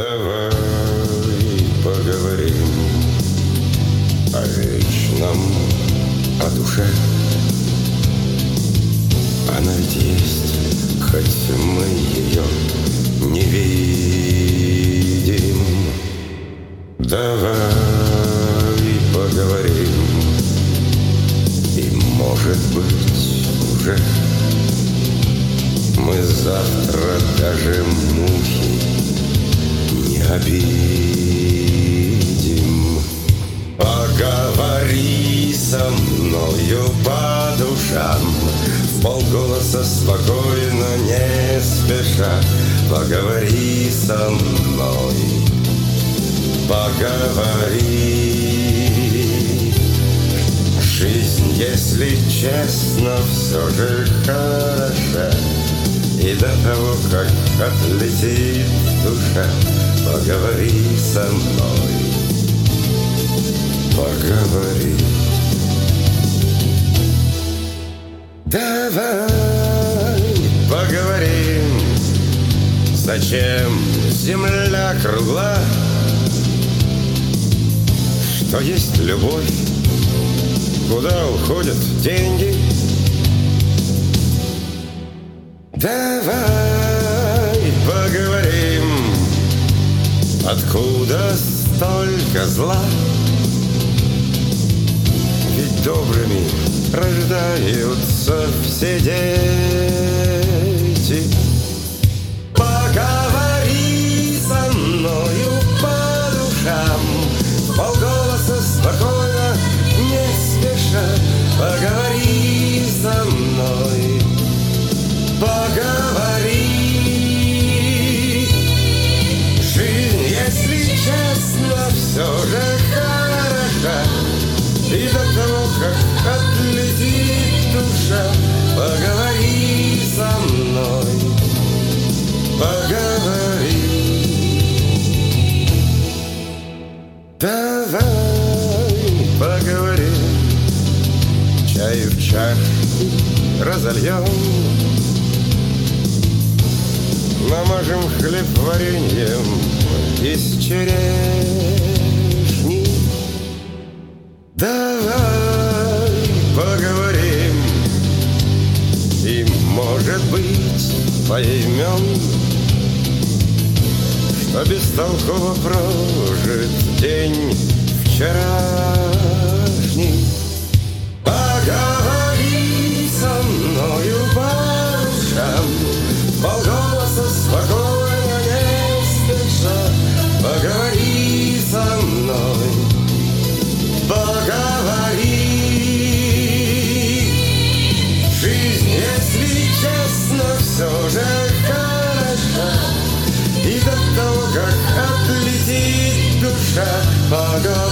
Давай поговорим о вечном, о душе. Она ведь есть, хоть мы ее не видим. Давай поговорим, и, может быть, уже мы завтра даже мухи не обидим. Поговори со мною по душам, вполголоса, спокойно, не спеша. Поговори со мной, поговори. Жизнь, если честно, все же хороша, и до того, как отлетит душа, поговори со мной, поговори. Давай поговорим, зачем земля кругла, что есть любовь, куда уходят деньги. Давай поговорим, откуда столько зла, ведь добрыми рождаются все дети. Поговори со мною по душам, вполголоса, спокойно, не спеша. Поговори со мной, поговори. Жизнь, если честно, все же хороша, и до того, как отлетит душа, поговори со мной, поговори. Давай поговорим, чаю в чашке разольем, намажем хлеб вареньем из черешни. Давай поговорим, и, может быть, поймем, что бестолково прожит день вчерашний. Поговори со мною по душам, вполголоса, спокойно, не спеша. Поговори со мной, поговори. Жизнь, если честно, все же хороша, и до того, как отлетит душа, поговори.